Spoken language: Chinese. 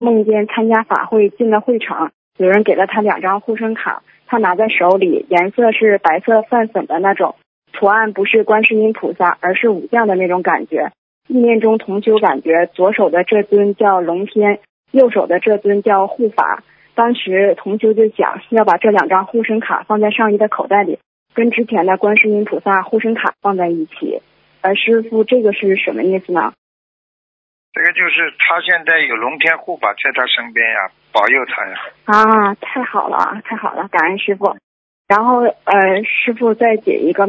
梦见参加法会进了会场，有人给了他2张护身卡，他拿在手里，颜色是白色泛粉的那种，图案不是观世音菩萨，而是武将的那种感觉。意念中同修感觉左手的这尊叫龙天，右手的这尊叫护法。当时同修就想要把这2张护身卡放在上衣的口袋里，跟之前的观世音菩萨护身卡放在一起。师父，这个是什么意思呢？ 这个就是他现在有龙天护法在他身边呀，保佑他呀。 啊，太好了，太好了，感恩师父。然后师父再解一个